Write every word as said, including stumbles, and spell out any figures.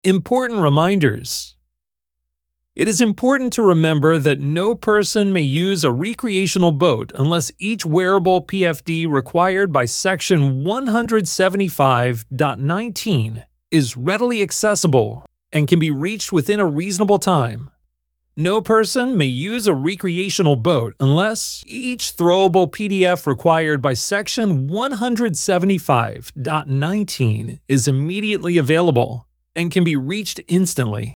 Important reminders. It is important to remember that no person may use a recreational boat unless each wearable P F D required by Section one seventy-five point nineteen is readily accessible and can be reached within a reasonable time. No person may use a recreational boat unless each throwable P D F required by Section one seventy-five point nineteen is immediately available and can be reached instantly.